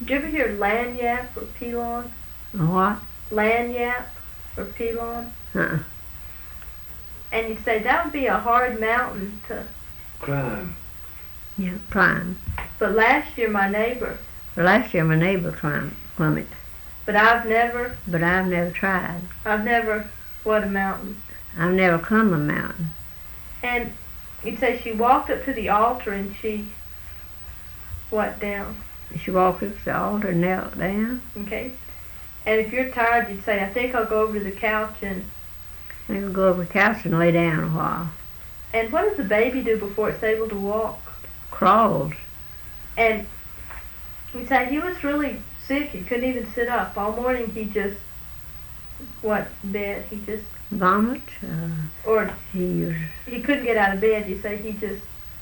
Did you ever hear lanyap or pelon? What? Lanyap or pelon? Uh-uh. And you'd say that would be a hard mountain to Climb. Yeah, climb. But last year my neighbor, Last year my neighbor climbed it, but I've never, tried. what a mountain. I've never climbed a mountain. And you'd say she walked up to the altar and she, what, down? She walked up to the altar and knelt down. Okay. And if you're tired, you'd say, I think I'll go over to the couch and... Maybe go over the couch and lay down a while. And what does the baby do before it's able to walk? Crawls. And you'd say he was really sick. He couldn't even sit up. All morning he just, bed? He just... Vomit. Or He couldn't get out of bed. You say he just,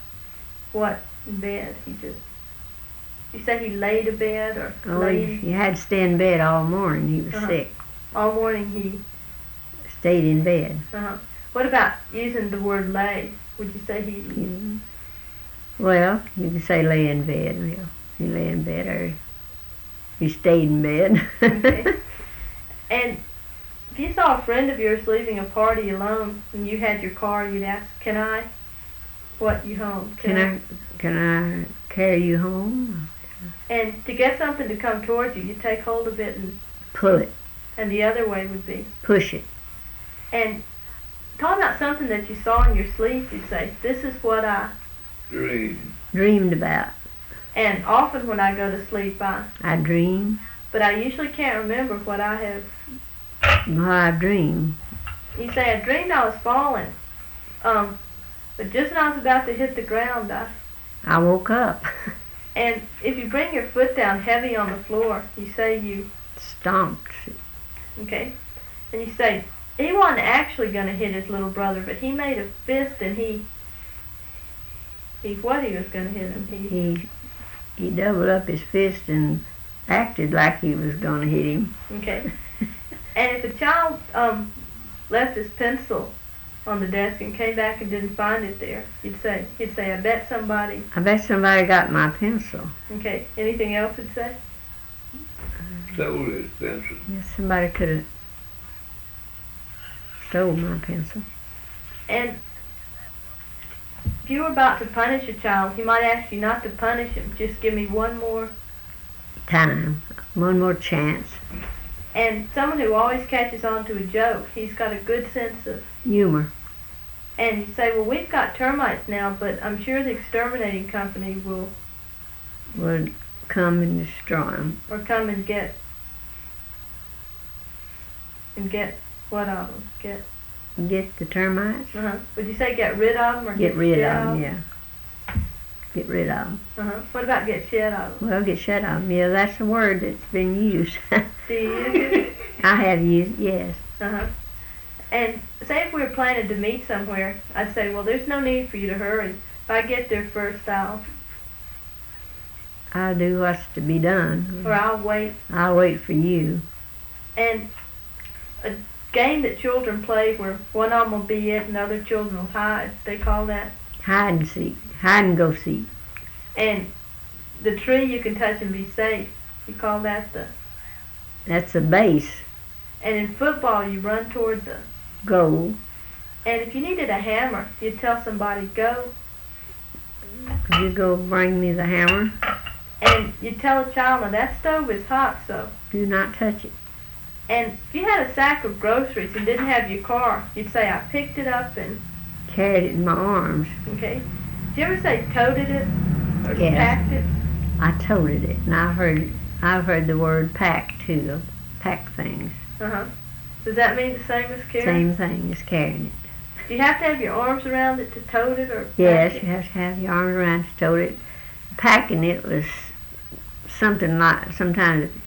bed? You say he laid a bed or laid? He had to stay in bed all morning. He was sick. All morning he... Stayed in bed. What about using the word lay? Would you say he... Well, you can say lay in bed. Well, he lay in bed or he stayed in bed. Okay. And if you saw a friend of yours leaving a party alone and you had your car, you'd ask, can I? You home? Can I carry you home? And to get something to come towards you, you take hold of it and... Pull it. And the other way would be? Push it. And talk about something that you saw in your sleep, you'd say, this is what I... Dreamed about. And often when I go to sleep, I dream. But I usually can't remember what I have... What I dream. You say, I dreamed I was falling. But just when I was about to hit the ground, I woke up. And if you bring your foot down heavy on the floor, you say you... Stomped. Okay. And you say, he wasn't actually going to hit his little brother, but he made a fist and he was going to hit him. He doubled up his fist and acted like he was going to hit him. Okay. And if a child left his pencil on the desk and came back and didn't find it there, he'd say, I bet somebody got my pencil. Okay. Anything else he'd say? Stole his pencil. Yes, somebody could have stole my pencil. And if you were about to punish a child, he might ask you not to punish him. Just give me one more time, one more chance. And someone who always catches on to a joke, he's got a good sense of humor. And you say, well, we've got termites now, but I'm sure the exterminating company would come and destroy them. Or come and get what of them? Get the termites? Would you say get rid of them or get rid of them? Yeah. Get rid of them. What about get shed of them? Well, get shed of them. Yeah, that's a word that's been used. Do you use it? I have used it, yes. And say if we were planning to meet somewhere, I'd say, well, there's no need for you to hurry. If I get there first, I'll do what's to be done. Or I'll wait. I'll wait for you. And a game that children play where one of them will be it and other children will hide, they call that? Hide and seek. Hide and go seek. And the tree you can touch and be safe, you call that That's the base. And in football you run toward the goal. And if you needed a hammer, you'd tell somebody, go. Could you go bring me the hammer? And you'd tell a child, now that stove is hot, so do not touch it. And if you had a sack of groceries and didn't have your car, you'd say, I picked it up and carried it in my arms. Okay. Did you ever say toted it? Or yes. Packed it? I toted it, and I've heard the word pack too. Pack things. Does that mean the same as Same carrying? thing as carrying it. Do you have to have your arms around it to tote it or yes, pack it? You have to have your arms around to tote it. Packing it was something like sometimes